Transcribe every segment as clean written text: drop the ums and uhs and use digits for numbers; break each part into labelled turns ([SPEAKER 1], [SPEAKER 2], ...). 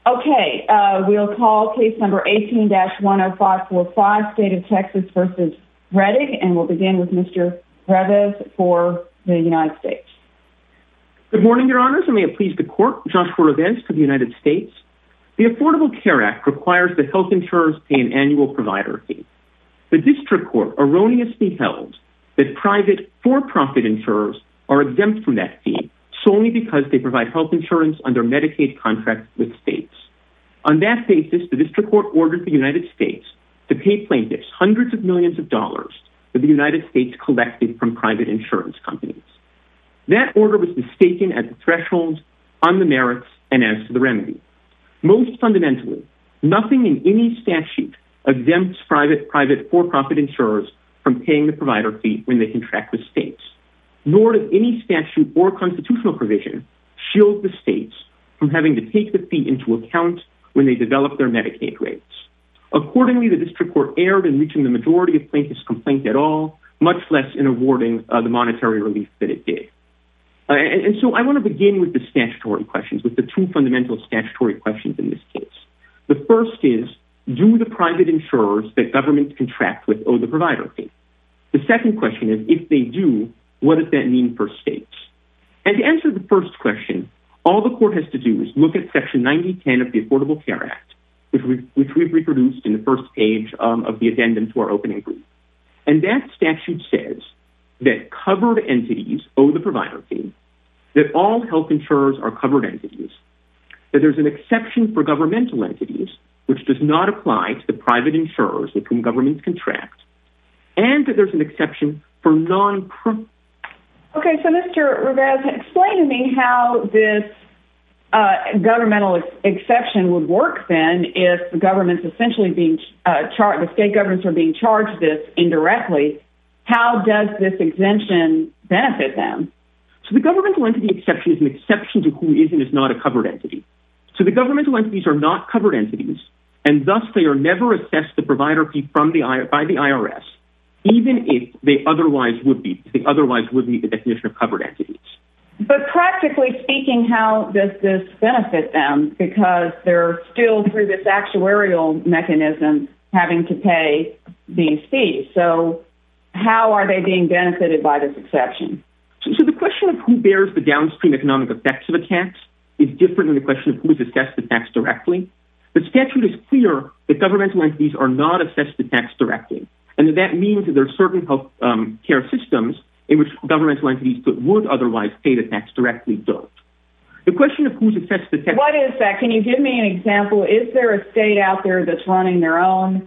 [SPEAKER 1] Okay, we'll call case number 18-10545, State of Texas versus Rettig, and we'll begin with Mr. Reves for the United States.
[SPEAKER 2] Good morning, Your Honors, and may it please the Court, Joshua Reves for the United States. The Affordable Care Act requires that health insurers pay an annual provider fee. The District Court erroneously held that private for-profit insurers are exempt from that fee solely because they provide health insurance under Medicaid contracts with states. On that basis, the District Court ordered the United States to pay plaintiffs hundreds of millions of dollars that the United States collected from private insurance companies. That order was mistaken at the threshold, on the merits, and as to the remedy. Most fundamentally, nothing in any statute exempts private for-profit insurers from paying the provider fee when they contract with states, nor does any statute or constitutional provision shield the states from having to take the fee into account when they develop their Medicaid rates. Accordingly, the District Court erred in reaching the majority of plaintiffs' complaint at all, much less in awarding the monetary relief that it did. And so I want to begin with the statutory questions, with the two fundamental statutory questions in this case. The first is, do the private insurers that governments contract with owe the provider fee? The second question is, if they do, what does that mean for states? And to answer the first question, all the court has to do is look at Section 9010 of the Affordable Care Act, which we've reproduced in the first page of the addendum to our opening brief. And that statute says that covered entities owe the provider fee, that all health insurers are covered entities, that there's an exception for governmental entities, which does not apply to the private insurers with whom governments contract, and that there's an exception for non-profit.
[SPEAKER 1] Okay, so Mr. Reves, explain to me how this governmental exception would work then if the government's essentially being charged, the state governments are being charged this indirectly. How does this exemption benefit them?
[SPEAKER 2] So the governmental entity exception is an exception to who is and is not a covered entity. So the governmental entities are not covered entities, and thus they are never assessed the provider fee by the IRS, even if they otherwise would be, because they otherwise would meet the definition of covered entities.
[SPEAKER 1] But practically speaking, how does this benefit them? Because they're still, through this actuarial mechanism, having to pay these fees. So how are they being benefited by this exception?
[SPEAKER 2] So the question of who bears the downstream economic effects of a tax is different than the question of who is assessed the tax directly. The statute is clear that governmental entities are not assessed the tax directly, and that means that there are certain health care systems in which governmental entities that would otherwise pay the tax directly don't. The question of who's assessed the tax...
[SPEAKER 1] What is that? Can you give me an example? Is there a state out there that's running their own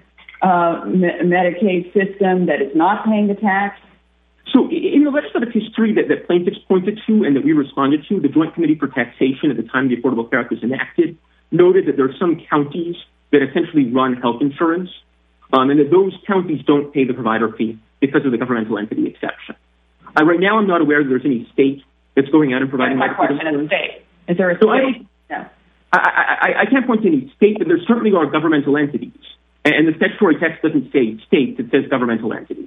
[SPEAKER 1] Medicaid system that is not paying the tax?
[SPEAKER 2] So in the legislative history that plaintiffs pointed to and that we responded to, the Joint Committee for Taxation at the time the Affordable Care Act was enacted noted that there are some counties that essentially run health insurance, and that those counties don't pay the provider fee because of the governmental entity exception. Right now, I'm not aware that there's any state that's going out and providing...
[SPEAKER 1] That's my question, is state. Is there a state?
[SPEAKER 2] No. I can't point to any state, but there certainly are governmental entities. And the statutory text doesn't say states, it says governmental entities.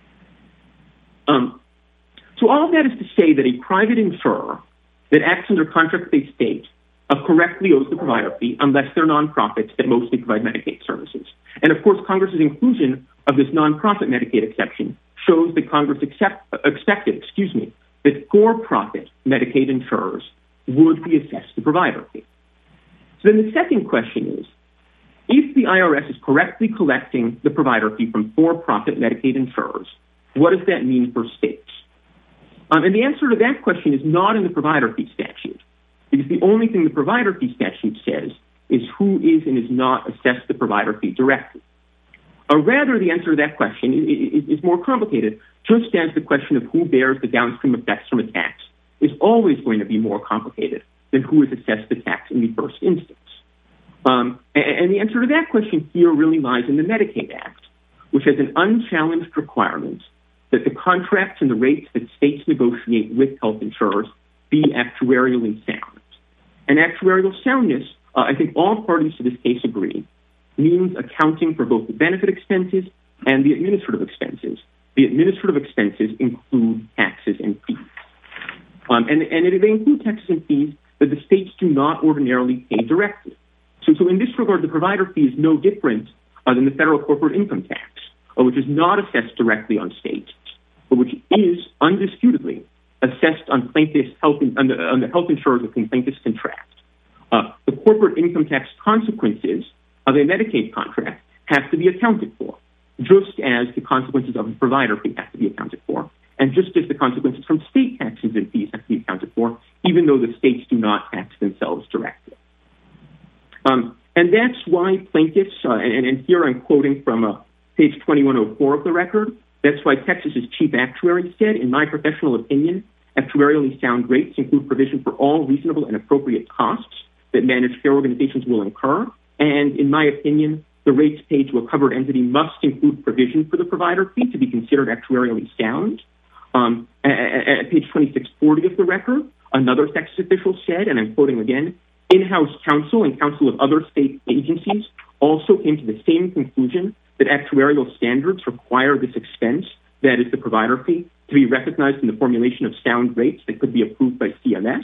[SPEAKER 2] So all of that is to say that a private insurer that acts under contract with a state correctly owes the provider fee unless they're nonprofits that mostly provide Medicaid services. And of course, Congress's inclusion of this nonprofit Medicaid exception shows that Congress expected that for-profit Medicaid insurers would be assessed the provider fee. So then the second question is, if the IRS is correctly collecting the provider fee from for-profit Medicaid insurers, what does that mean for states? And the answer to that question is not in the provider fee statute, because the only thing the provider fee statute says is who is and is not assessed the provider fee directly. Rather, the answer to that question is more complicated, just as the question of who bears the downstream effects from a tax is always going to be more complicated than who is assessed the tax in the first instance. And the answer to that question here really lies in the Medicaid Act, which has an unchallenged requirement that the contracts and the rates that states negotiate with health insurers be actuarially sound. And actuarial soundness, I think all parties to this case agree, means accounting for both the benefit expenses and the administrative expenses. The administrative expenses include taxes and fees. And they include taxes and fees that the states do not ordinarily pay directly. So in this regard, the provider fee is no different than the federal corporate income tax, which is not assessed directly on states, but which is undisputedly assessed on plaintiffs' on the health insurers with whom plaintiffs contract. The corporate income tax consequences of a Medicaid contract have to be accounted for, just as the consequences of a provider fee have to be accounted for, and just as the consequences from state taxes and fees have to be accounted for, even though the states do not tax themselves directly. And that's why plaintiffs, and here I'm quoting from page 2104 of the record, that's why Texas's chief actuary said, in my professional opinion, actuarially sound rates include provision for all reasonable and appropriate costs that managed care organizations will incur. And in my opinion, the rates paid to a covered entity must include provision for the provider fee to be considered actuarially sound. At page 2640 of the record, another Texas official said, and I'm quoting again, in-house counsel and counsel of other state agencies also came to the same conclusion that actuarial standards require this expense, that is the provider fee, to be recognized in the formulation of sound rates that could be approved by CMS.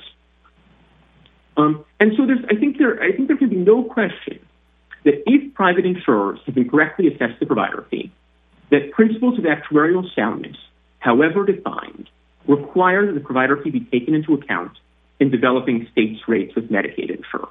[SPEAKER 2] And so I think there can be no question that if private insurers have been correctly assessed the provider fee, that principles of actuarial soundness, however defined, require that the provider fee be taken into account in developing states' rates with Medicaid insurers.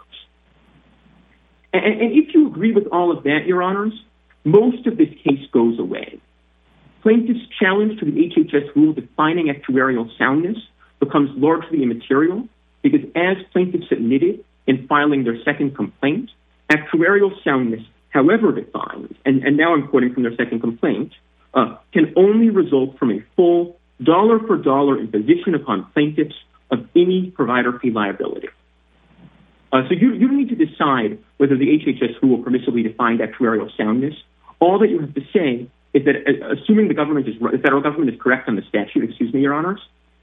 [SPEAKER 2] And if you agree with all of that, Your Honors, most of this case goes away. Plaintiffs' challenge to the HHS rule defining actuarial soundness becomes largely immaterial because, as plaintiffs admitted in filing their second complaint, actuarial soundness, however defined, and now I'm quoting from their second complaint, can only result from a full dollar-for-dollar imposition upon plaintiffs of any provider fee liability. So you don't need to decide whether the HHS rule permissibly defined actuarial soundness. All that you have to say is that, assuming the federal government is correct on the statute, Your Honors,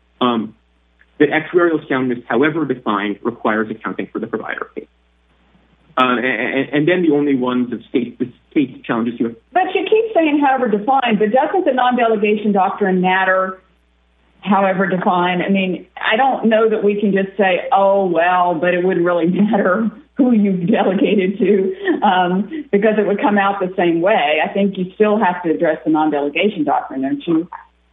[SPEAKER 2] that actuarial soundness, however defined, requires accounting for the provider fee. And then the only ones of state challenges you have.
[SPEAKER 1] But you keep saying however defined, but doesn't the non-delegation doctrine matter however defined? I mean, I don't know that we can just say, oh, well, but it wouldn't really matter who you've delegated to because it would come out the same way. I think you still have to address the non-delegation doctrine, don't you?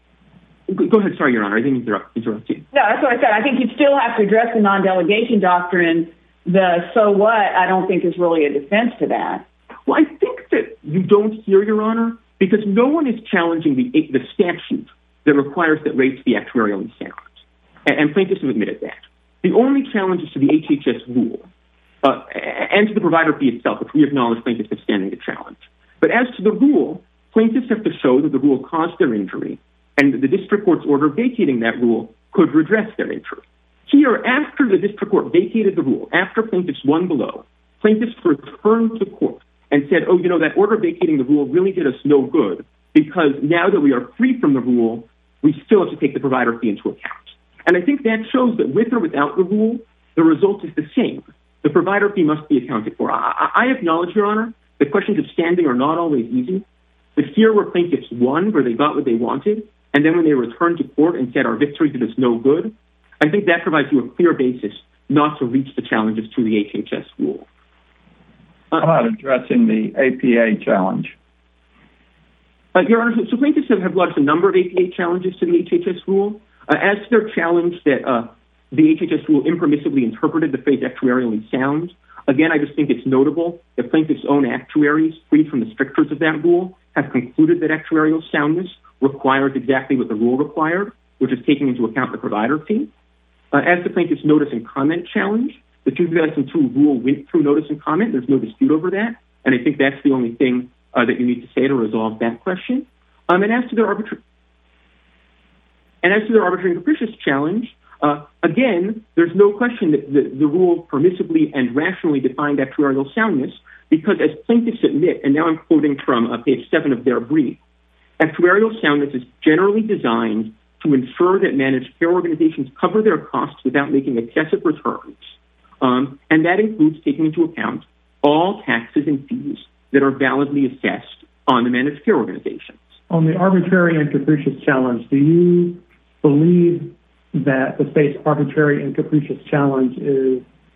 [SPEAKER 2] Go ahead. Sorry, Your Honor. I didn't interrupt you. No,
[SPEAKER 1] that's what I said. I think you still have to address the non-delegation doctrine. The so what, I don't think is really a defense to that.
[SPEAKER 2] Well, I think that you don't hear, Your Honor, because no one is challenging the statute that requires that rates be actuarially sound. And plaintiffs have admitted that. The only challenge is to the HHS rule and to the provider fee itself, which we acknowledge plaintiffs have standing to challenge. But as to the rule, plaintiffs have to show that the rule caused their injury and that the district court's order vacating that rule could redress their injury. Here, after the district court vacated the rule, after plaintiffs won below, plaintiffs returned to court and said, oh, that order vacating the rule really did us no good because now that we are free from the rule, we still have to take the provider fee into account. And I think that shows that with or without the rule, the result is the same. The provider fee must be accounted for. I acknowledge, Your Honor, that questions of standing are not always easy. But here where plaintiffs won, where they got what they wanted, and then when they returned to court and said our victory did us no good, I think that provides you a clear basis not to reach the challenges to the HHS rule.
[SPEAKER 3] How about addressing the APA challenge?
[SPEAKER 2] Your Honor, so plaintiffs have lodged a number of APA challenges to the HHS rule. As to their challenge that the HHS rule impermissibly interpreted the phrase actuarially sound, again, I just think it's notable that plaintiffs' own actuaries, freed from the strictures of that rule, have concluded that actuarial soundness requires exactly what the rule required, which is taking into account the provider fee. As the plaintiff's notice and comment challenge, the 2002 rule went through notice and comment. There's no dispute over that. And I think that's the only thing that you need to say to resolve that question. And as to their arbitrary and capricious challenge, again, there's no question that the rule permissibly and rationally defined actuarial soundness because as plaintiffs admit, and now I'm quoting from page 7 of their brief, actuarial soundness is generally designed to ensure that managed care organizations cover their costs without making excessive returns. And that includes taking into account all taxes and fees that are validly assessed on the managed care organizations.
[SPEAKER 4] On the arbitrary and capricious challenge, do you believe that the state's arbitrary and capricious challenge is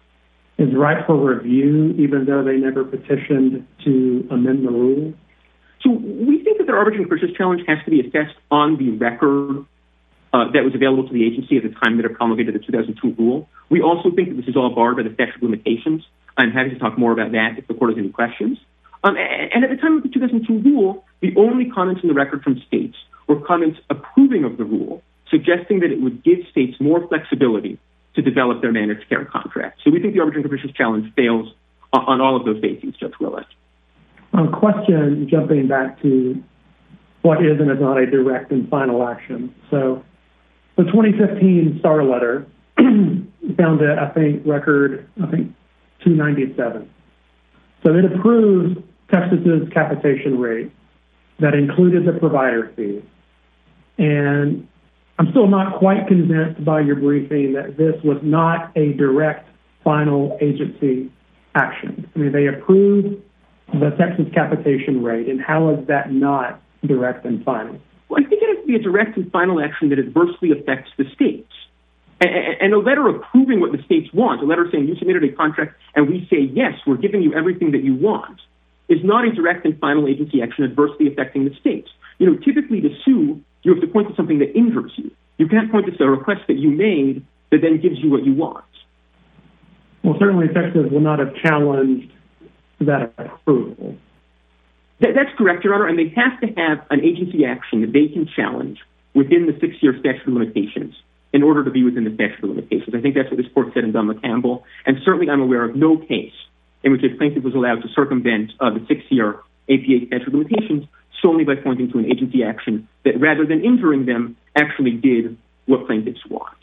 [SPEAKER 4] is ripe for review, even though they never petitioned to amend the rule?
[SPEAKER 2] So we think that the arbitrary and capricious challenge has to be assessed on the record that was available to the agency at the time that it promulgated the 2002 rule. We also think that this is all barred by the statute of limitations. I'm happy to talk more about that if the court has any questions. And at the time of the 2002 rule, the only comments in the record from states were comments approving of the rule, suggesting that it would give states more flexibility to develop their managed care contracts. So we think the arbitrary and capricious challenge fails on all of those bases, Judge Willett.
[SPEAKER 4] Question, jumping back to what is and is not a direct and final action. So the 2015 STAR letter found it, record 297. So it approves Texas's capitation rate that included the provider fee. And I'm still not quite convinced by your briefing that this was not a direct final agency action. I mean, they approved the Texas capitation rate, and how is that not direct and final?
[SPEAKER 2] Well, I think it has to be a direct and final action that adversely affects the states. And a letter approving what the states want, a letter saying you submitted a contract and we say, yes, we're giving you everything that you want, is not a direct and final agency action adversely affecting the states. You know, typically to sue, you have to point to something that injures you. You can't point to a request that you made that then gives you what you want.
[SPEAKER 4] Well, certainly Texas will not have challenged that approval.
[SPEAKER 2] That's correct, Your Honor, and they have to have an agency action that they can challenge within the 6-year statute of limitations in order to be within the statute of limitations. I think that's what this court said in Dunlop-Campbell, and certainly I'm aware of no case in which a plaintiff was allowed to circumvent the 6-year APA statute of limitations solely by pointing to an agency action that, rather than injuring them, actually did what plaintiffs want.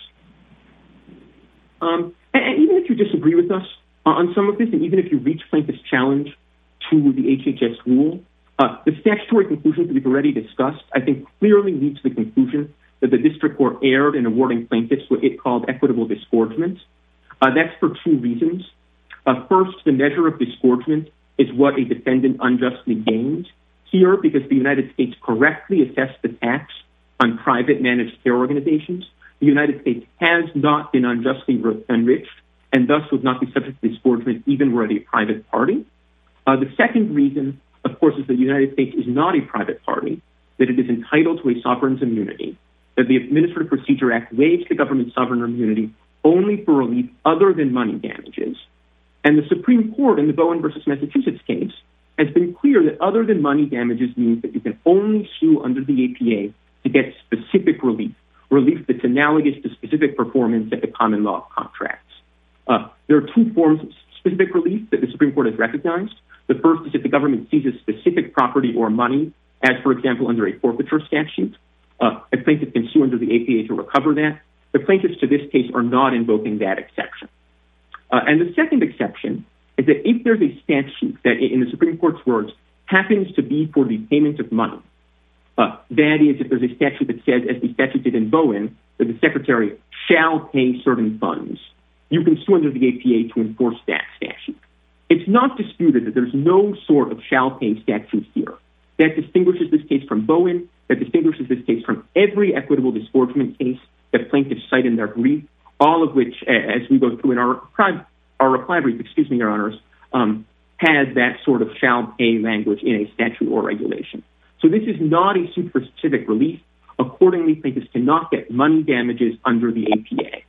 [SPEAKER 2] And even if you disagree with us on some of this, and even if you reach plaintiff's challenge to the HHS rule, the statutory conclusions that we've already discussed, I think, clearly lead to the conclusion that the district court erred in awarding plaintiffs what it called equitable disgorgement. That's for two reasons. First, the measure of disgorgement is what a defendant unjustly gains. Here, because the United States correctly assessed the tax on private managed care organizations, the United States has not been unjustly enriched and thus would not be subject to disgorgement even were it a private party. The second reason, of course, is that the United States is not a private party, that it is entitled to a sovereign's immunity, that the Administrative Procedure Act waives the government's sovereign immunity only for relief other than money damages. And the Supreme Court in the Bowen versus Massachusetts case has been clear that other than money damages means that you can only sue under the APA to get specific relief that's analogous to specific performance at the common law of contracts. There are two forms of specific relief that the Supreme Court has recognized. The first is if the government seizes specific property or money, as, for example, under a forfeiture statute. A plaintiff can sue under the APA to recover that. The plaintiffs to this case are not invoking that exception. And the second exception is that if there's a statute that, in the Supreme Court's words, happens to be for the payment of money, that is, if there's a statute that says, as the statute did in Bowen, that the secretary shall pay certain funds, you can sue under the APA to enforce that statute. It's not disputed that there's no sort of shall pay statute here. That distinguishes this case from Bowen, that distinguishes this case from every equitable disgorgement case that plaintiffs cite in their brief, all of which, as we go through in our reply brief, Your Honors, has that sort of shall pay language in a statute or regulation. So this is not a suit for specific relief. Accordingly, plaintiffs cannot get money damages under the APA.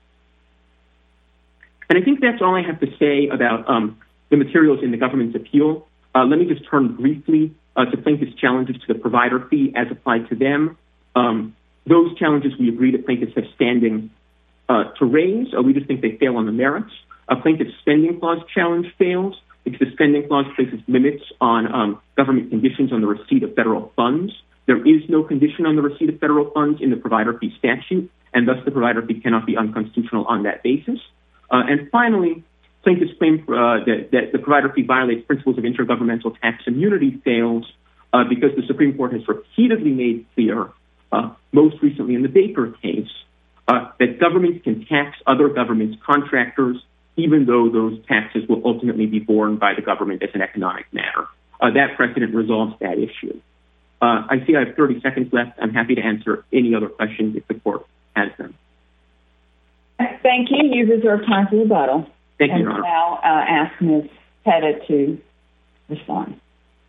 [SPEAKER 2] And I think that's all I have to say about the materials in the government's appeal. Let me just turn briefly to plaintiffs' challenges to the provider fee as applied to them. Those challenges we agree that plaintiffs have standing to raise. We just think they fail on the merits. A plaintiff's spending clause challenge fails because the spending clause places limits on government conditions on the receipt of federal funds. There is no condition on the receipt of federal funds in the provider fee statute, and thus the provider fee cannot be unconstitutional on that basis. And finally, plaintiffs claim that the provider fee violates principles of intergovernmental tax immunity fails because the Supreme Court has repeatedly made clear, most recently in the Baker case, that governments can tax other governments' contractors even though those taxes will ultimately be borne by the government as an economic matter. That precedent resolves that issue. I see I have 30 seconds left. I'm happy to answer any other questions if the court has them.
[SPEAKER 1] Thank you. You reserve time for rebuttal.
[SPEAKER 2] Thank you, Your Honor.
[SPEAKER 1] Now ask Ms. Pettit to respond.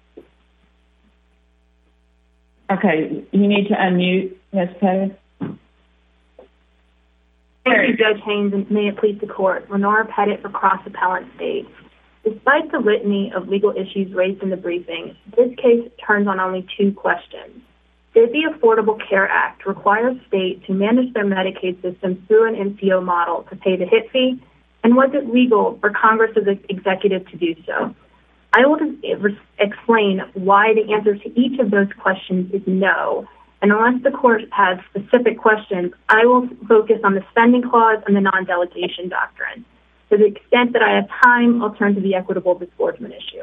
[SPEAKER 1] Okay, you need to unmute, Ms. Pettit.
[SPEAKER 5] Thank you, Judge Haynes, and may it please the Court. Lenora Pettit for Cross Appellant States. Despite the litany of legal issues raised in the briefing, this case turns on only two questions. Did the Affordable Care Act require states to manage their Medicaid system through an MCO model to pay the HIT fee? And was it legal for Congress's executive to do so? I will explain why the answer to each of those questions is no. And unless the Court has specific questions, I will focus on the spending clause and the non-delegation doctrine. To the extent that I have time, I'll turn to the equitable disgorgement issue.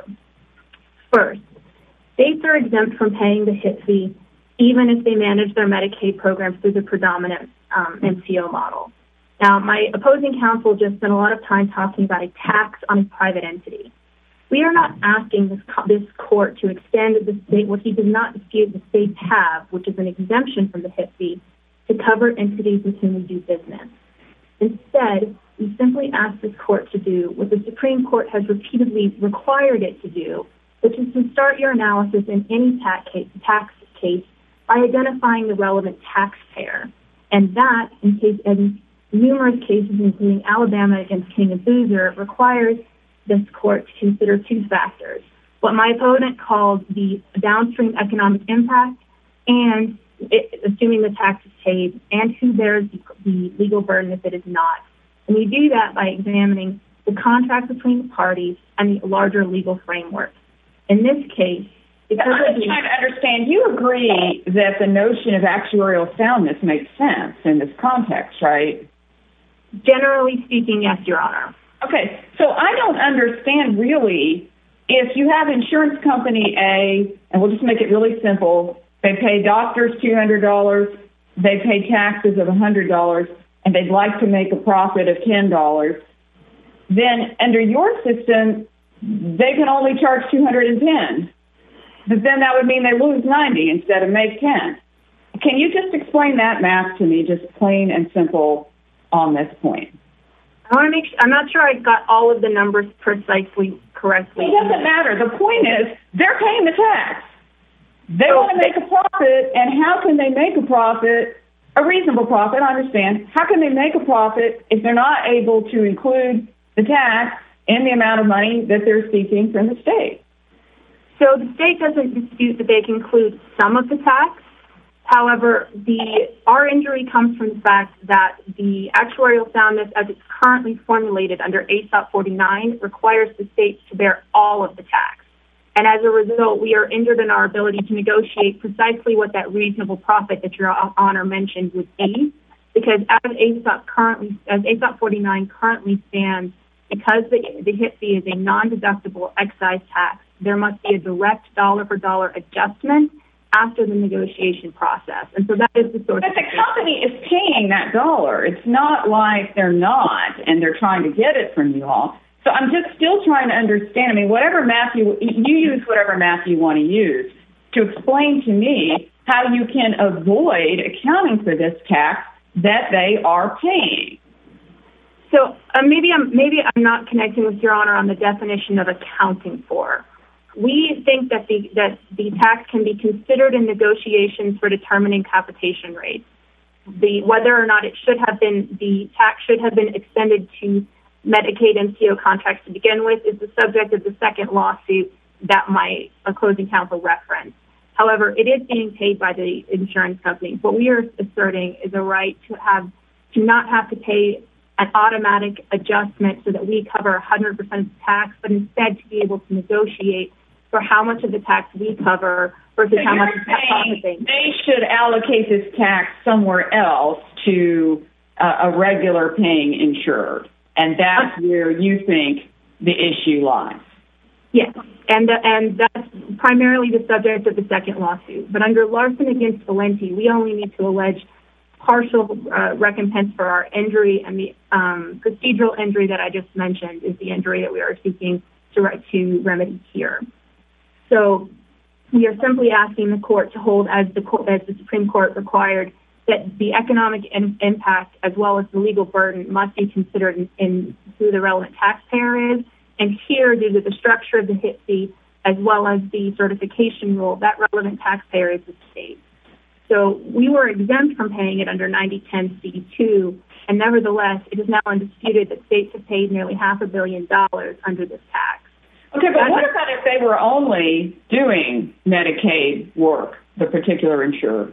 [SPEAKER 5] First, states are exempt from paying the HIT fee even if they manage their Medicaid programs through the predominant MCO model. Now, my opposing counsel just spent a lot of time talking about a tax on a private entity. We are not asking this court to extend the state what he does not dispute the states have, which is an exemption from the HIT fee, to cover entities with whom we do business. Instead, we simply ask this court to do what the Supreme Court has repeatedly required it to do, which is to start your analysis in any tax case by identifying the relevant taxpayer. And that, in numerous cases, including Alabama against King and Boozer, requires this court to consider two factors: what my opponent called the downstream economic impact, and assuming the tax is paid, and who bears the legal burden if it is not. And we do that by examining the contract between the parties and the larger legal framework. In this case, because
[SPEAKER 1] I'm trying to understand, you agree that the notion of actuarial soundness makes sense in this context, right?
[SPEAKER 5] Generally speaking, yes, Your Honor.
[SPEAKER 1] Okay, so I don't understand really if you have insurance company A, and we'll just make it really simple, they pay doctors $200, they pay taxes of $100, and they'd like to make a profit of $10, then under your system, they can only charge $210. But then that would mean they lose 90 instead of make 10. Can you just explain that math to me, just plain and simple on this point?
[SPEAKER 5] I'm not sure I got all of the numbers precisely correctly.
[SPEAKER 1] It doesn't matter. The point is, they're paying the tax. They want to make a profit, and how can they make a profit, a reasonable profit, I understand. How can they make a profit if they're not able to include the tax in the amount of money that they're seeking from the state?
[SPEAKER 5] So the state doesn't dispute that they can include some of the tax. However, our injury comes from the fact that the actuarial soundness as it's currently formulated under ASOP 49 requires the states to bear all of the tax. And as a result, we are injured in our ability to negotiate precisely what that reasonable profit that Your Honor mentioned would be, because as ASOP 49 currently stands, because the HIT fee is a non-deductible excise tax, there must be a direct dollar-for-dollar adjustment after the negotiation process. And so that is the source.
[SPEAKER 1] But the company is paying that dollar. It's not like they're not and they're trying to get it from you all. So I'm just still trying to understand. I mean, whatever math you use, whatever math you want to use to explain to me how you can avoid accounting for this tax that they are paying.
[SPEAKER 5] So maybe I'm not connecting with Your Honor on the definition of accounting for. We think that the tax can be considered in negotiations for determining capitation rates. Whether or not the tax should have been extended to Medicaid MCO contracts to begin with is the subject of the second lawsuit that my opposing counsel referenced. However, it is being paid by the insurance company. What we are asserting is a right to not have to pay an automatic adjustment so that we cover 100% of the tax, but instead to be able to negotiate for how much of the tax we cover versus how much is processing.
[SPEAKER 1] They should allocate this tax somewhere else to a regular paying insured, and that's where you think the issue lies.
[SPEAKER 5] Yes, and that's primarily the subject of the second lawsuit. But under Larson against Valenti, we only need to allege partial recompense for our injury, and the procedural injury that I just mentioned is the injury that we are seeking to remedy here. So we are simply asking the court to hold, as the Supreme Court required that the economic impact as well as the legal burden must be considered in who the relevant taxpayer is. And here, due to the structure of the HIT fee, as well as the certification rule, that relevant taxpayer is the state. So we were exempt from paying it under 9010C2, and nevertheless, it is now undisputed that states have paid nearly $500 million under this tax.
[SPEAKER 1] Okay, but what about if they were only doing Medicaid work, the particular insurer?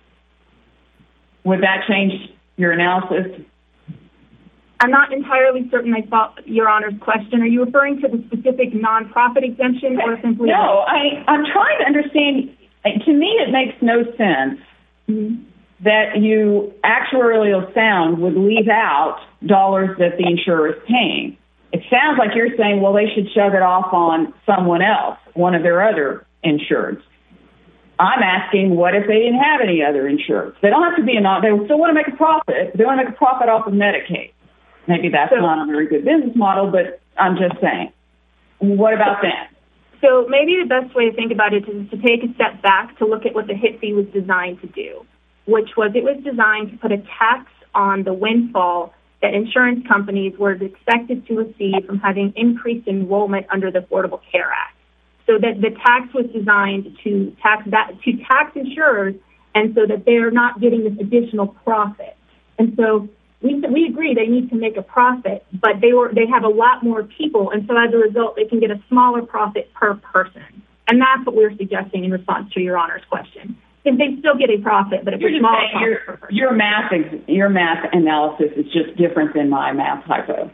[SPEAKER 1] Would that change your analysis?
[SPEAKER 5] I'm not entirely certain I thought Your Honor's question. Are you referring to the specific nonprofit exemption or simply?
[SPEAKER 1] No, I'm trying to understand. To me, it makes no sense that you actuarially sound would leave out dollars that the insurer is paying. It sounds like you're saying, well, they should shove it off on someone else, one of their other insureds. I'm asking, what if they didn't have any other insureds? They don't have to be they still want to make a profit. They want to make a profit off of Medicaid. Maybe that's not a very good business model, but I'm just saying. What about that?
[SPEAKER 5] So maybe the best way to think about it is to take a step back to look at what the HIT fee was designed to do, which was it was designed to put a tax on the windfall that insurance companies were expected to receive from having increased enrollment under the Affordable Care Act. So that the tax was designed to tax insurers, and so that they're not getting this additional profit. And so we agree they need to make a profit, but they have a lot more people, and so as a result, they can get a smaller profit per person. And that's what we're suggesting in response to Your Honor's question. And they still get a profit, but it's a smaller profit per person.
[SPEAKER 1] Your math analysis is just different than my math hypo.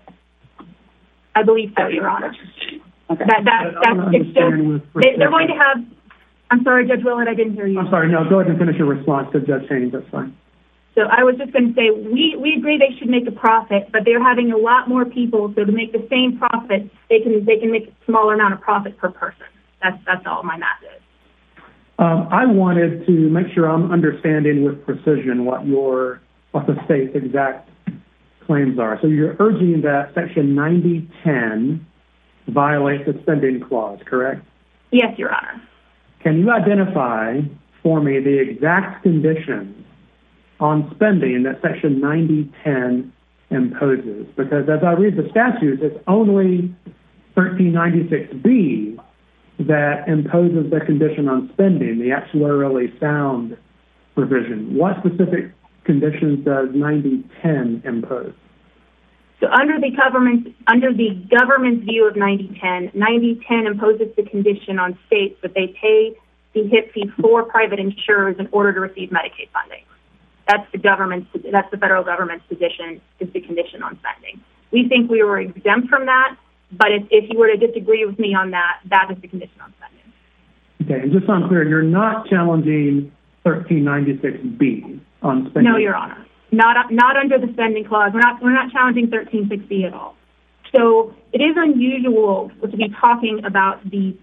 [SPEAKER 5] I believe so, Your Honor.
[SPEAKER 1] Okay.
[SPEAKER 5] It's just, they're going to have, I'm sorry, Judge Willett, I didn't hear you.
[SPEAKER 4] I'm sorry, no, go ahead and finish your response to Judge Haynes, that's fine.
[SPEAKER 5] So I was just going to say, we agree they should make a profit, but they're having a lot more people, so to make the same profit, they can make a smaller amount of profit per person. That's all my math is.
[SPEAKER 4] I wanted to make sure I'm understanding with precision what the state's exact claims are. So you're urging that Section 9010 violates the spending clause, correct?
[SPEAKER 5] Yes, Your Honor.
[SPEAKER 4] Can you identify for me the exact conditions on spending that Section 9010 imposes? Because as I read the statute, it's only 1396B that imposes the condition on spending, the actuarially sound provision. What specific conditions does 9010 impose?
[SPEAKER 5] So under the government's view of 9010 imposes the condition on states that they pay the HIT fee for private insurers in order to receive Medicaid funding. That's the federal government's position, is the condition on spending. We think we were exempt from that, but if you were to disagree with me on that, that is the condition on spending.
[SPEAKER 4] Okay, and just so I'm clear, you're not challenging 1396B on spending?
[SPEAKER 5] No, Your Honor. Not under the spending clause. We're not challenging 1360 at all. So it is unusual to be talking about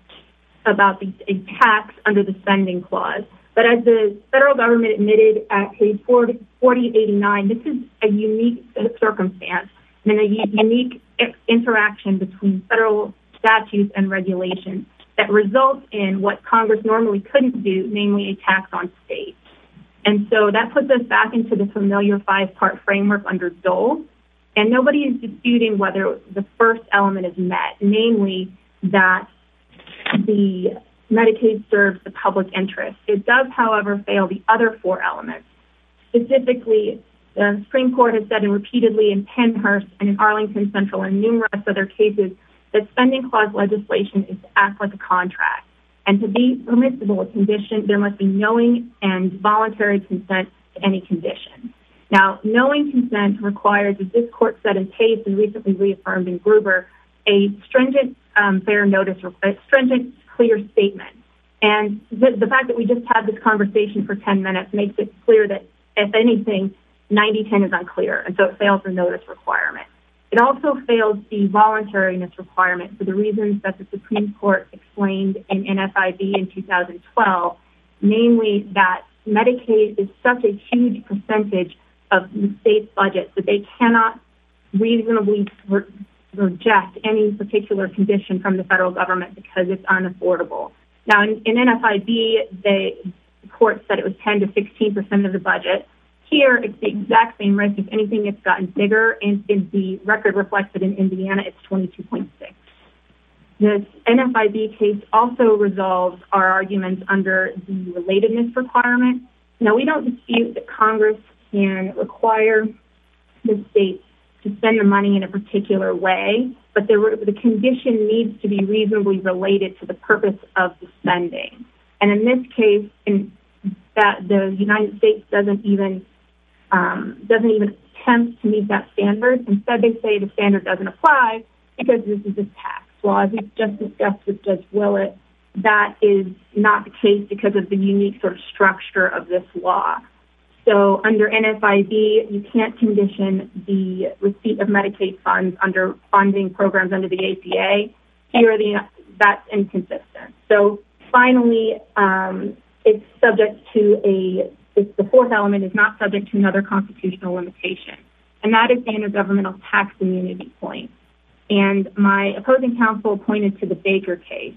[SPEAKER 5] a tax under the spending clause. But as the federal government admitted at page 4089, this is a unique circumstance and a unique interaction between federal statutes and regulations that results in what Congress normally couldn't do, namely a tax on states. And so that puts us back into the familiar five-part framework under Dole. And nobody is disputing whether the first element is met, namely that the Medicaid serves the public interest. It does, however, fail the other four elements. Specifically, the Supreme Court has said repeatedly in Pennhurst and in Arlington Central and numerous other cases that spending clause legislation is to act like a contract. And to be permissible a condition, there must be knowing and voluntary consent to any condition. Now, knowing consent requires, as this court said in Pace and recently reaffirmed in Gruber, a stringent fair notice, a stringent clear statement. And the fact that we just had this conversation for 10 minutes makes it clear that, if anything, 9010 is unclear, and so it fails the notice requirement. It also fails the voluntariness requirement for the reasons that the Supreme Court explained in NFIB in 2012, namely that Medicaid is such a huge percentage of the state's budget that they cannot reasonably reject any particular condition from the federal government because it's unaffordable. Now, in NFIB, the court said it was 10 to 16% of the budget. Here, it's the exact same risk. If anything, it's gotten bigger, and in the record reflected in Indiana, it's 22.6. This NFIB case also resolves our arguments under the relatedness requirement. Now, we don't dispute that Congress can require the state to spend the money in a particular way, but the condition needs to be reasonably related to the purpose of the spending. And in this case, that the United States doesn't even attempt to meet that standard. Instead, they say the standard doesn't apply because this is a tax. Well, as we just discussed with Judge Willett, that is not the case because of the unique sort of structure of this law. So under NFIB, you can't condition the receipt of Medicaid funds under funding programs under the ACA. Here, that's inconsistent. So finally, it's subject to the fourth element is not subject to another constitutional limitation, and that is the intergovernmental tax immunity point. And my opposing counsel pointed to the Baker case.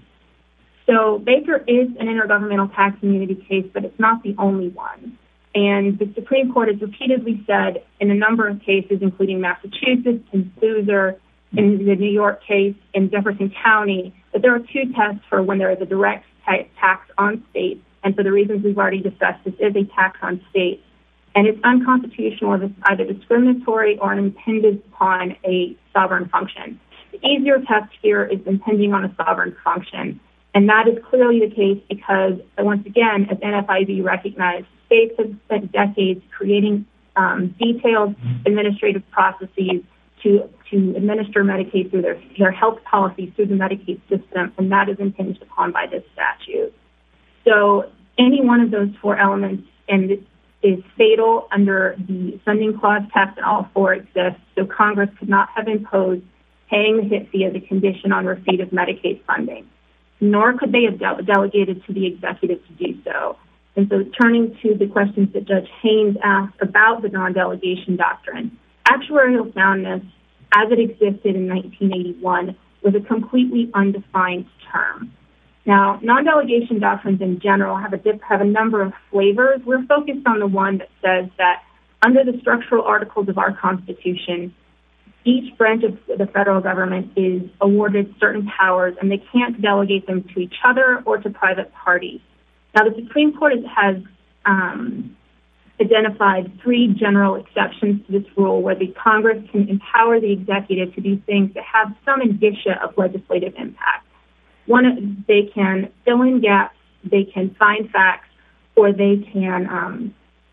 [SPEAKER 5] So Baker is an intergovernmental tax immunity case, but it's not the only one. And the Supreme Court has repeatedly said in a number of cases, including Massachusetts and Sousa, in the New York case, in Jefferson County, that there are two tests for when there is a direct tax on states. And for the reasons we've already discussed, this is a tax on states. And it's unconstitutional if it's either discriminatory or impinges upon a sovereign function. The easier test here is impinging on a sovereign function. And that is clearly the case because, once again, as NFIB recognized, states have spent decades creating detailed administrative processes to administer Medicaid through their health policies through the Medicaid system, and that is impinged upon by this statute. So any one of those four elements is fatal under the Funding Clause test, and all four exist. So Congress could not have imposed paying the HIT fee as a condition on receipt of Medicaid funding, nor could they have delegated to the executive to do so. And so turning to the questions that Judge Haynes asked about the non-delegation doctrine, actuarial soundness, as it existed in 1981, was a completely undefined term. Now, non-delegation doctrines in general have a number of flavors. We're focused on the one that says that under the structural articles of our Constitution, each branch of the federal government is awarded certain powers, and they can't delegate them to each other or to private parties. Now, the Supreme Court has identified three general exceptions to this rule where the Congress can empower the executive to do things that have some indicia of legislative impact. One, they can fill in gaps, they can find facts, or they can,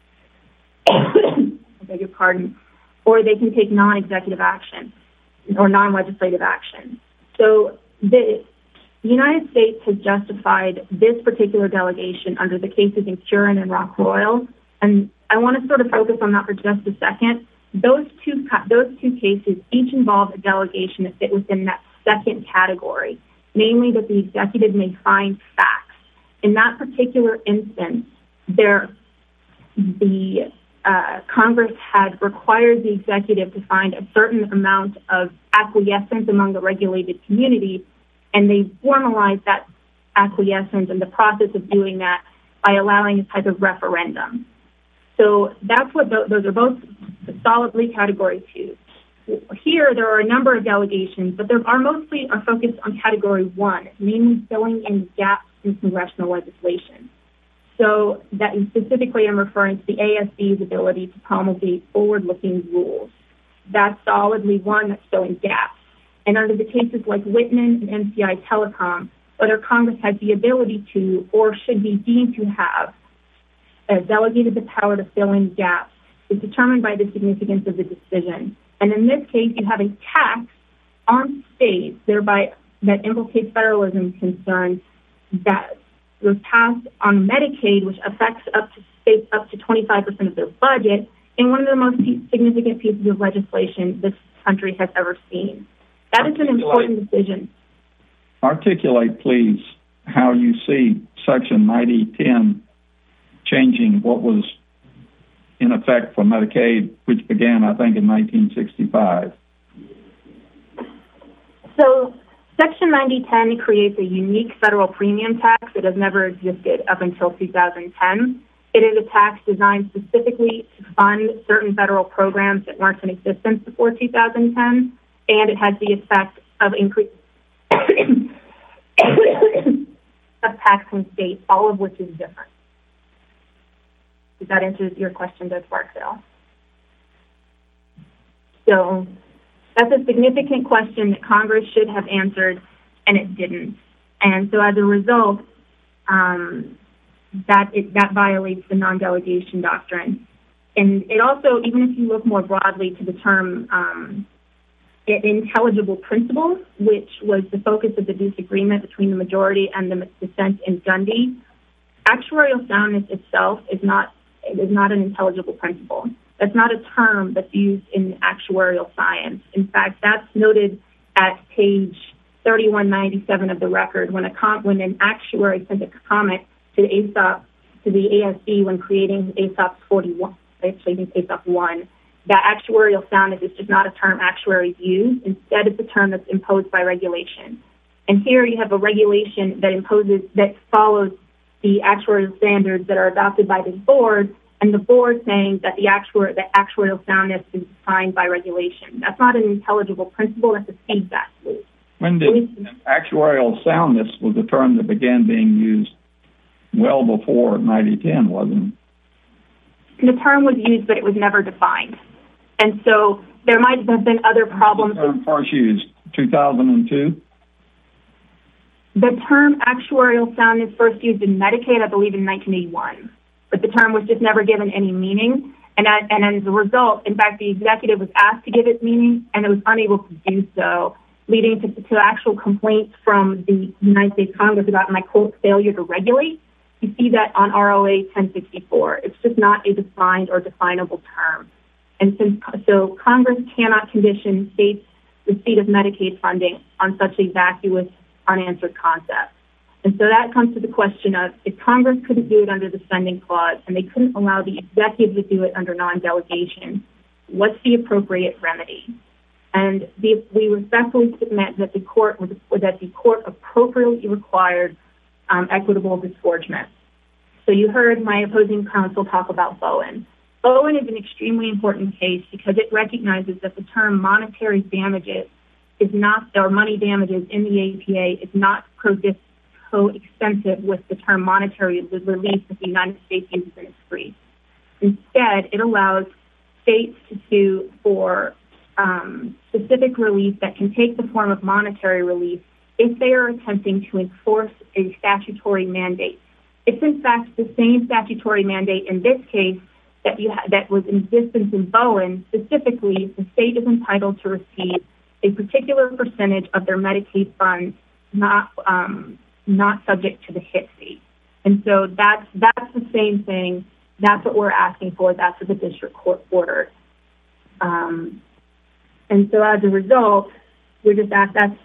[SPEAKER 5] I beg your pardon, or they can take non-executive action or non-legislative action. So the United States has justified this particular delegation under the cases in Curran and Rock Royal, and I want to sort of focus on that for just a second. Those two cases each involve a delegation that fit within that second category, namely that the executive may find facts. In that particular instance, Congress had required the executive to find a certain amount of acquiescence among the regulated community, and they formalized that acquiescence and the process of doing that by allowing a type of referendum. So that's what those are both solidly Category 2. Here, there are a number of delegations, but there are mostly focused on Category 1, namely filling in gaps in congressional legislation. So that specifically I'm referring to the ASB's ability to promulgate forward-looking rules. That's solidly one that's filling gaps. And under the cases like Whitman and MCI Telecom, whether Congress has the ability to or should be deemed to have delegated the power to fill in gaps is determined by the significance of the decision. And in this case, you have a tax on states, thereby that implicates federalism concerns that was passed on Medicaid, which affects states up to 25% of their budget, in one of the most significant pieces of legislation this country has ever seen. That is an important decision.
[SPEAKER 3] Articulate, please, how you see Section 9010 changing what was in effect for Medicaid, which began, I think, in 1965.
[SPEAKER 5] So Section 9010 creates a unique federal premium tax that has never existed up until 2010. It is a tax designed specifically to fund certain federal programs that weren't in existence before 2010, and it has the effect of increase of taxing states, all of which is different. Does that answer your question, Judge Barksdale? So that's a significant question that Congress should have answered, and it didn't. And so as a result, that violates the non-delegation doctrine. And it also, even if you look more broadly to the term intelligible principle, which was the focus of the disagreement between the majority and the dissent in Gundy, actuarial soundness itself is not an intelligible principle. That's not a term that's used in actuarial science. In fact, that's noted at page 3197 of the record when an actuary sent a comment to the ASB when creating ASOP 41, actually ASOP 1, that actuarial soundness is just not a term actuaries use. Instead, it's a term that's imposed by regulation. And here you have a regulation that follows the actuarial standards that are adopted by this board, and the board saying that the actuarial soundness is defined by regulation. That's not an intelligible principle. That's a feedback loop.
[SPEAKER 3] When did actuarial soundness was a term that began being used well before 9010, wasn't it?
[SPEAKER 5] The term was used, but it was never defined. And so there might have been other problems.
[SPEAKER 3] The term first used 2002?
[SPEAKER 5] The term actuarial soundness first used in Medicaid, I believe, in 1981. But the term was just never given any meaning. And as a result, in fact, the executive was asked to give it meaning, and it was unable to do so, leading to actual complaints from the United States Congress about, my quote, failure to regulate. You see that on ROA 1064. It's just not a defined or definable term. And so Congress cannot condition states' receipt of Medicaid funding on such a vacuous, unanswered concept. And so that comes to the question of, if Congress couldn't do it under the spending clause and they couldn't allow the executive to do it under non-delegation, what's the appropriate remedy? And we respectfully submit that the court appropriately required equitable disgorgement. So you heard my opposing counsel talk about Bowen. Bowen is an extremely important case because it recognizes that the term monetary damages is not, or money damages in the APA is not coextensive with the term monetary relief that the United States uses in its brief. Instead, it allows states to sue for specific relief that can take the form of monetary relief if they are attempting to enforce a statutory mandate. It's in fact the same statutory mandate in this case that was in existence in Bowen. Specifically, the state is entitled to receive a particular percentage of their Medicaid funds, not subject to the HIT fee. And so that's the same thing. That's what we're asking for. That's what the district court ordered. And so as a result, we're just that's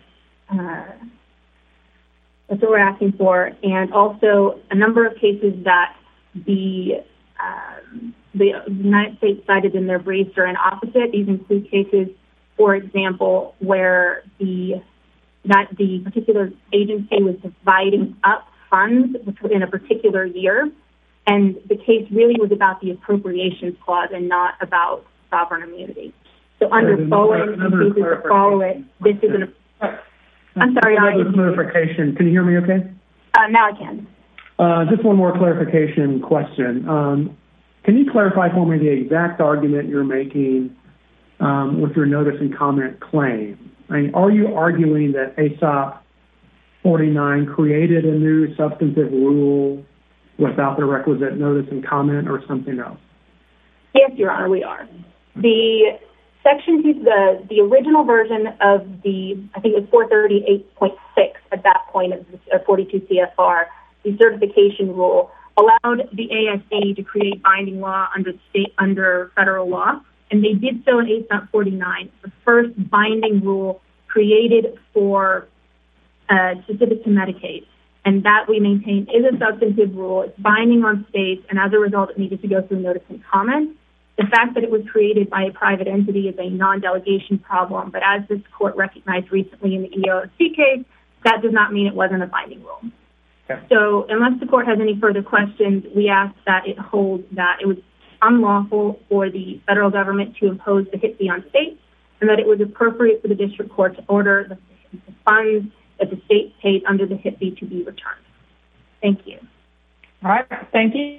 [SPEAKER 5] what we're asking for. And also a number of cases that the United States cited in their briefs are an opposite. These include cases, for example, where the particular agency was dividing up funds in a particular year, and the case really was about the appropriations clause and not about sovereign immunity. So under Bowen, cases that follow it, this is an. I'm sorry.
[SPEAKER 4] Another clarification. Can you hear me? Okay.
[SPEAKER 5] Now I can.
[SPEAKER 4] Just one more clarification question. Can you clarify for me the exact argument you're making with your notice and comment claim? I mean, are you arguing that ASOP 49 created a new substantive rule without the requisite notice and comment, or something else?
[SPEAKER 5] Yes, Your Honor, we are. The section, the original version of I think it was 438.6 at that point of 42 CFR, the certification rule, allowed the ASC to create binding law under federal law, and they did so in ASOP 49, the first binding rule created for specific to Medicaid. And that we maintain is a substantive rule. It's binding on states, and as a result, it needed to go through notice and comment. The fact that it was created by a private entity is a non-delegation problem, but as this court recognized recently in the EEOC case, that does not mean it wasn't a binding rule. So unless the court has any further questions, we ask that it hold that it was unlawful for the federal government to impose the HIT fee on states, and that it was appropriate for the district court to order the funds that the state paid under the HIT fee to be returned. Thank you.
[SPEAKER 1] All right, thank you.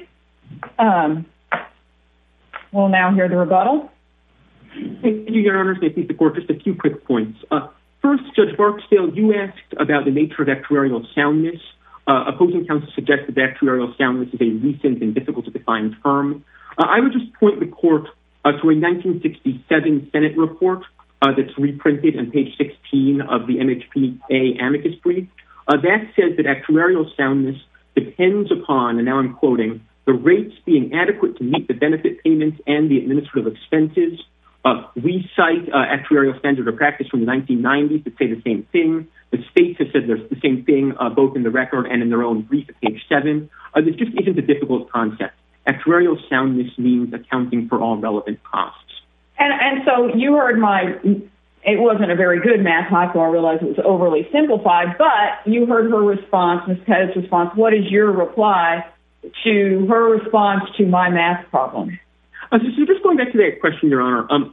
[SPEAKER 1] We'll now hear the rebuttal.
[SPEAKER 2] Thank you, Your Honors. May it please the court, just a few quick points. First, Judge Barksdale, you asked about the nature of actuarial soundness. Opposing counsel suggested that actuarial soundness is a recent and difficult to define term. I would just point the court to a 1967 Senate report that's reprinted on page 16 of the MHPA amicus brief. That says that actuarial soundness depends upon, and now I'm quoting, the rates being adequate to meet the benefit payments and the administrative expenses. We cite actuarial standard of practice from the 1990s that say the same thing. The states have said there's the same thing both in the record and in their own brief at page 7. This just isn't a difficult concept. Actuarial soundness means accounting for all relevant costs.
[SPEAKER 1] And so you heard it wasn't a very good math talk, so I realize it was overly simplified, but you heard her response, Ms. Pettit's response. What is your reply to her response to my math problem?
[SPEAKER 2] So just going back to that question, Your Honor,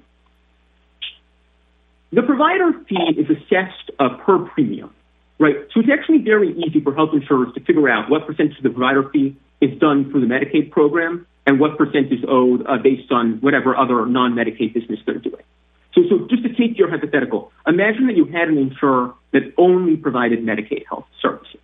[SPEAKER 2] the provider fee is assessed per premium, right? So it's actually very easy for health insurers to figure out what percentage of the provider fee is done through the Medicaid program and what percent is owed based on whatever other non-Medicaid business they're doing. So just to take your hypothetical, imagine that you had an insurer that only provided Medicaid health services.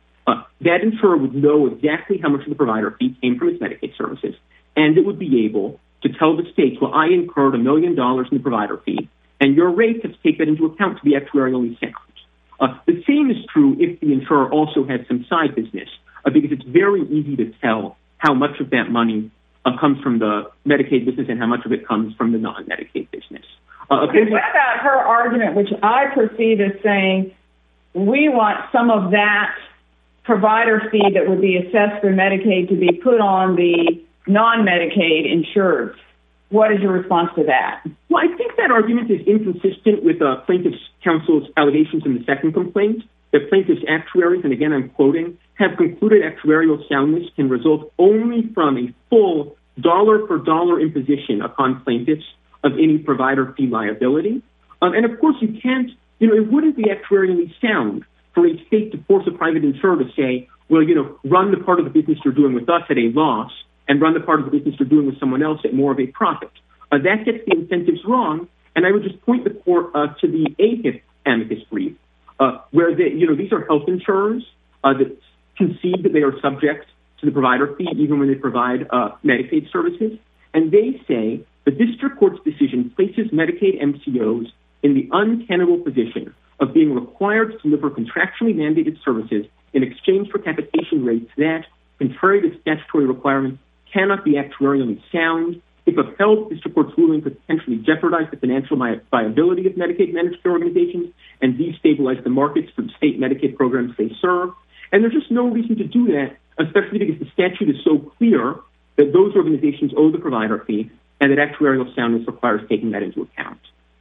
[SPEAKER 2] That insurer would know exactly how much of the provider fee came from its Medicaid services, and it would be able to tell the states, well, I incurred $1 million in the provider fee, and your rates have to take that into account to be actuarially sound. The same is true if the insurer also has some side business, because it's very easy to tell how much of that money comes from the Medicaid business and how much of it comes from the non-Medicaid business.
[SPEAKER 1] What about her argument, which I perceive as saying we want some of that provider fee that would be assessed for Medicaid to be put on the non-Medicaid insureds? What is your response to that?
[SPEAKER 2] Well, I think that argument is inconsistent with plaintiff's counsel's allegations in the second complaint, that plaintiff's actuaries, and again I'm quoting, have concluded actuarial soundness can result only from a full dollar-for-dollar imposition upon plaintiffs of any provider fee liability. And of course you can't, it wouldn't be actuarially sound for a state to force a private insurer to say, well, run the part of the business you're doing with us at a loss and run the part of the business you're doing with someone else at more of a profit. That gets the incentives wrong. And I would just point the court to the AHIP amicus brief, where these are health insurers that concede that they are subject to the provider fee even when they provide Medicaid services. And they say the district court's decision places Medicaid MCOs in the untenable position of being required to deliver contractually mandated services in exchange for capitation rates that, contrary to statutory requirements, cannot be actuarially sound. If upheld, district court's ruling could potentially jeopardize the financial viability of Medicaid managed care organizations and destabilize the markets for the state Medicaid programs they serve. And there's just no reason to do that, especially because the statute is so clear that those organizations owe the provider fee and that actuarial soundness requires taking that into account.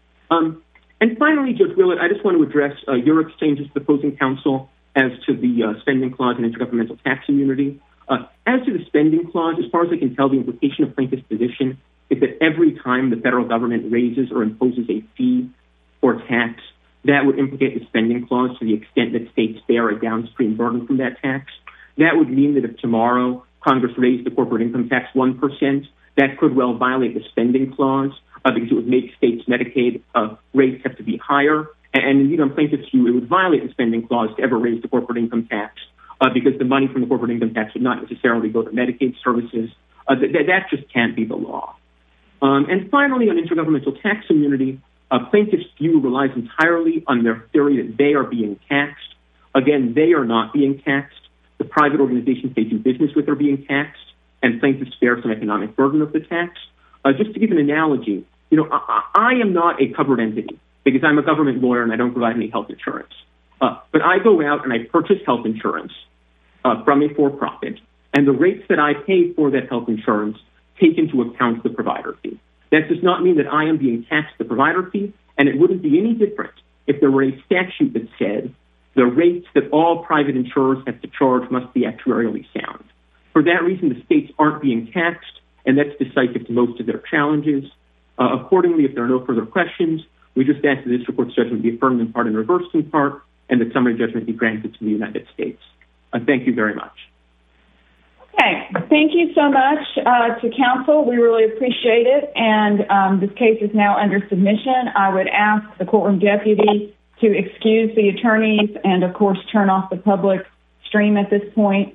[SPEAKER 2] And finally, Judge Willett, I just want to address your exchanges with opposing counsel as to the spending clause and intergovernmental tax immunity. As to the spending clause, as far as I can tell, the implication of plaintiff's position is that every time the federal government raises or imposes a fee or tax, that would implicate the spending clause to the extent that states bear a downstream burden from that tax. That would mean that if tomorrow Congress raised the corporate income tax 1%, that could well violate the spending clause because it would make states' Medicaid rates have to be higher. And indeed, on plaintiff's view, it would violate the spending clause to ever raise the corporate income tax because the money from the corporate income tax would not necessarily go to Medicaid services. That just can't be the law. And finally, on intergovernmental tax immunity, plaintiff's view relies entirely on their theory that they are being taxed. Again, they are not being taxed. The private organizations they do business with are being taxed, and plaintiffs bear some economic burden of the tax. Just to give an analogy, I am not a covered entity because I'm a government lawyer and I don't provide any health insurance. But I go out and I purchase health insurance from a for-profit, and the rates that I pay for that health insurance take into account the provider fee. That does not mean that I am being taxed the provider fee, and it wouldn't be any different if there were a statute that said The rates that all private insurers have to charge must be actuarially sound. For that reason, the states aren't being taxed, and that's decisive to most of their challenges. Accordingly, if there are no further questions, we just ask that the district court's judgment be affirmed in part and reversed in part, and that summary judgment be granted to the United States. Thank you very much.
[SPEAKER 1] Okay, thank you so much to counsel. We really appreciate it, and this case is now under submission. I would ask the courtroom deputy to excuse the attorneys and, of course, turn off the public stream at this point.